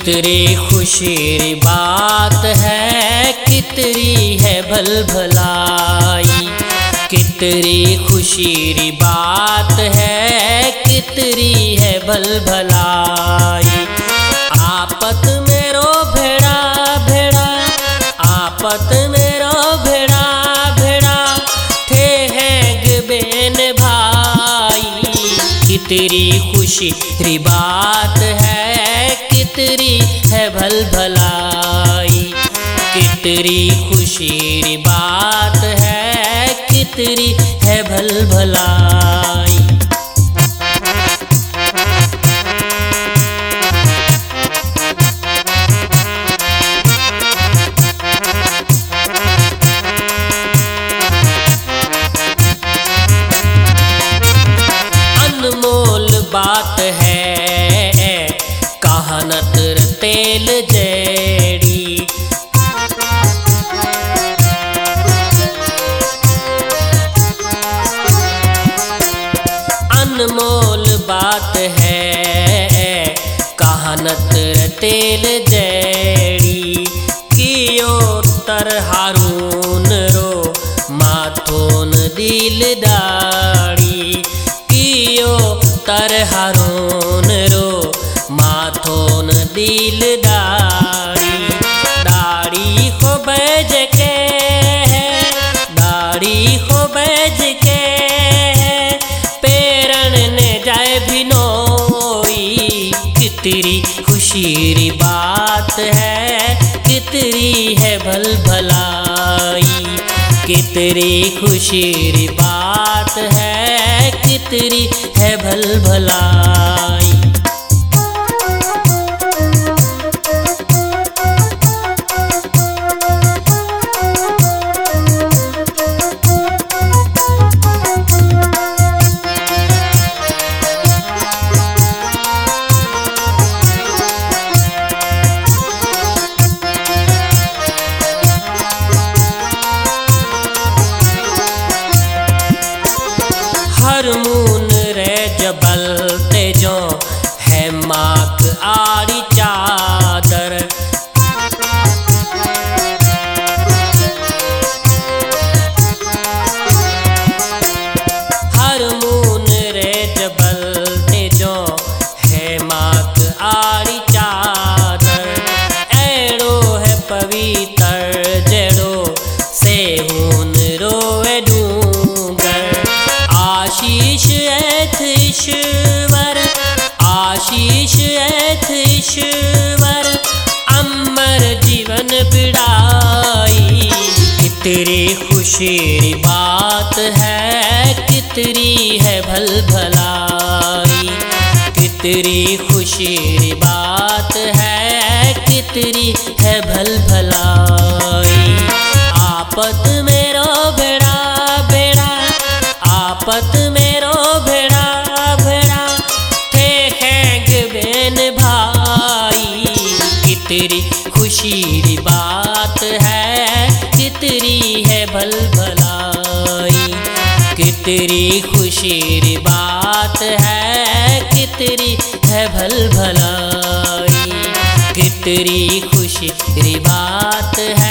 कितनी खुशी री बात है, कितनी है भल भलाई। कितनी खुशी री बात है, कितनी है भल भलाई। आपत मेरो भेड़ा भेड़ा, आपत मेरो भेड़ा भेड़ा, थे हैं बेन भाई। कितनी खुशी री बात है, कितनी है भल भलाई। कितनी खुशी री बात है, कितनी है भल भलाई। अनमोल बात है कहानत तेल जैड़ी। अनमोल बात है कहानत तेल जैड़ी। कियो तर हारून रो माथोन दिलदारी। कियो तर हारून रो माथोन दिलदारी। दाढ़ी को बैज के है, दाढ़ी को बैज के है, पेरण ने जाए भिनोई। कितनी खुशी री बात है, कितनी है भल भलाई। कितनी खुशी री बात है, कितनी है भल भलाई। हर मून रे जबल तेजो है माक आड़ी चादर। हर मून रे जबल तेजो है माक आड़ी चादर। एड़ो है पवित्र जेड़ो से हून रोए डूंगर। आशीष ऐथ ईश्वर, आशीष ऐथ ईश्वर, अमर जीवन बिड़ाई। कितनी खुशी री बात है, कितनी है भल भलाई। कितनी खुशी री बात है, कितनी है भल भलाई। आपत मेरो भेड़ा भेड़ा, आपत मेरो भेड़ा भेड़ा, थे हैंग बेन भाई। कितनी खुशी री बात है, कितनी है भल भलाई। कितनी खुशी री बात है, कितनी है भल भलाई। कितनी खुशी री बात है।